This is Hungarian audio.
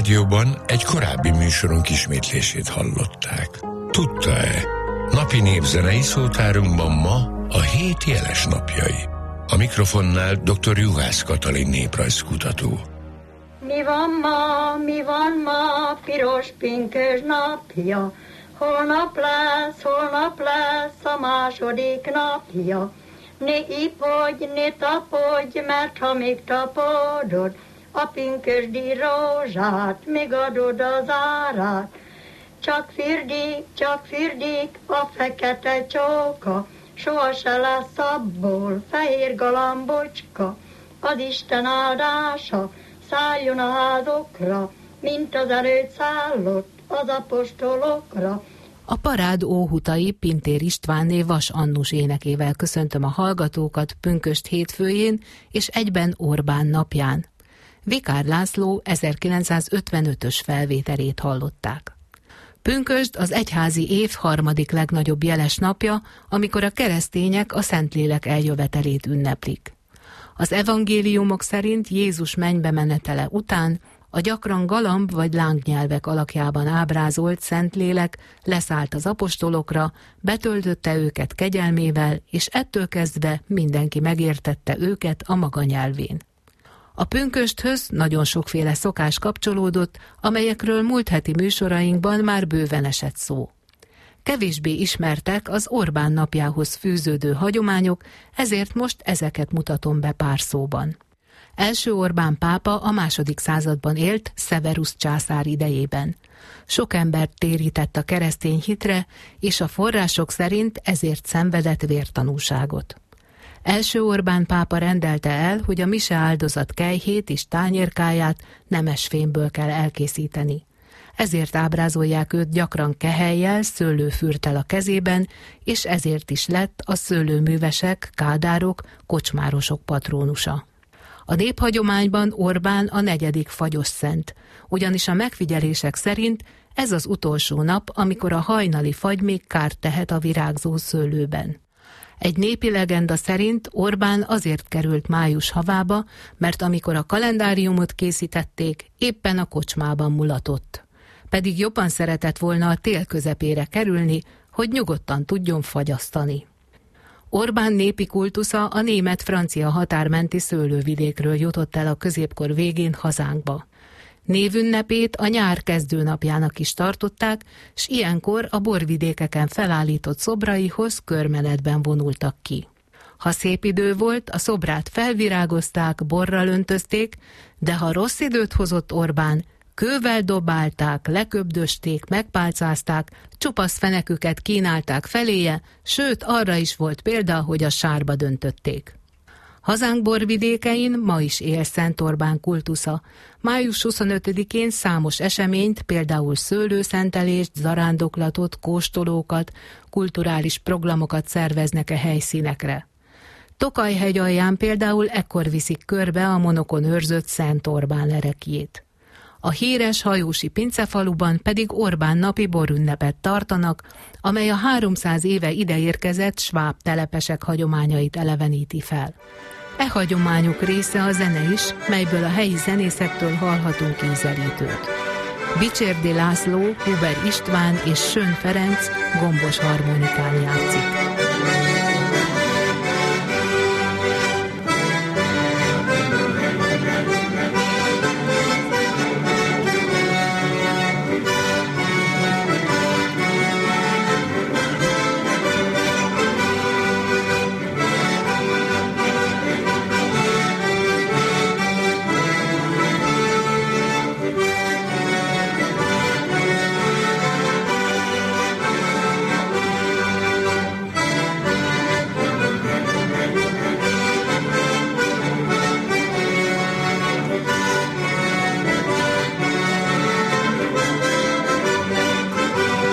rádióban egy korábbi műsorunk ismétlését hallották. Tudta-e? Napi népzenei szótárunkban ma a 7 jeles napjai. A mikrofonnál dr. Juhász Katalin néprajzkutató. Mi van ma, piros pinkös napja, holnap lesz a második napja. Ne ipodj, ne tapodj, mert ha még tapodod, a pünkösdi rózsát, megadod az árát. Csak fürdik a fekete csóka, soha se lesz abból fehér galambocska. Az Isten áldása szálljon a házokra, mint az erőt szállott az apostolokra. A parád óhutai Pintér Istvánné Vas Annus énekével köszöntöm a hallgatókat pünkösd hétfőjén és egyben Orbán napján. Vikár László 1955-ös felvételét hallották. Pünkösd az egyházi év harmadik legnagyobb jeles napja, amikor a keresztények a Szentlélek eljövetelét ünneplik. Az evangéliumok szerint Jézus mennybe menetele után a gyakran galamb vagy lángnyelvek alakjában ábrázolt Szentlélek leszállt az apostolokra, betöltötte őket kegyelmével, és ettől kezdve mindenki megértette őket a maga nyelvén. A pünkösthöz nagyon sokféle szokás kapcsolódott, amelyekről múlt heti műsorainkban már bőven esett szó. Kevésbé ismertek az Orbán napjához fűződő hagyományok, ezért most ezeket mutatom be pár szóban. Első Orbán pápa a II. Században élt Severus császár idejében. Sok embert térített a keresztény hitre, és a források szerint ezért szenvedett vértanúságot. Első Orbán pápa rendelte el, hogy a mise áldozat kelyhét és tányérkáját nemesfémből kell elkészíteni. Ezért ábrázolják őt gyakran kehellyel, szőlőfürttel a kezében, és ezért is lett a szőlőművesek, kádárok, kocsmárosok patrónusa. A néphagyományban Orbán a 4. fagyos szent, ugyanis a megfigyelések szerint ez az utolsó nap, amikor a hajnali fagy még kárt tehet a virágzó szőlőben. Egy népi legenda szerint Orbán azért került május havába, mert amikor a kalendáriumot készítették, éppen a kocsmában mulatott. Pedig jobban szeretett volna a tél közepére kerülni, hogy nyugodtan tudjon fagyasztani. Orbán népi kultusza a német-francia határmenti szőlővidékről jutott el a középkor végén hazánkba. Névünnepét a nyár kezdőnapjának is tartották, s ilyenkor a borvidékeken felállított szobraihoz körmenetben vonultak ki. Ha szép idő volt, a szobrát felvirágozták, borral öntözték, de ha rossz időt hozott Orbán, kővel dobálták, leköbdösték, megpálcázták, csupasz feneküket kínálták feléje, sőt arra is volt példa, hogy a sárba döntötték. Hazánk borvidékein ma is él Szent Orbán kultusza. Május 25-én számos eseményt, például szőlőszentelést, zarándoklatot, kóstolókat, kulturális programokat szerveznek a helyszínekre. Tokaj-hegy alján például ekkor viszik körbe a monokon őrzött Szent Orbán ereklyét. A híres hajósi pincefaluban pedig Orbán napi borünnepet tartanak, amely a 300 éve ideérkezett sváb telepesek hagyományait eleveníti fel. E hagyományok része a zene is, melyből a helyi zenészektől hallhatunk ízelítőt. Bicsérdi László, Huber István és Schön Ferenc gombos harmonikán játszik.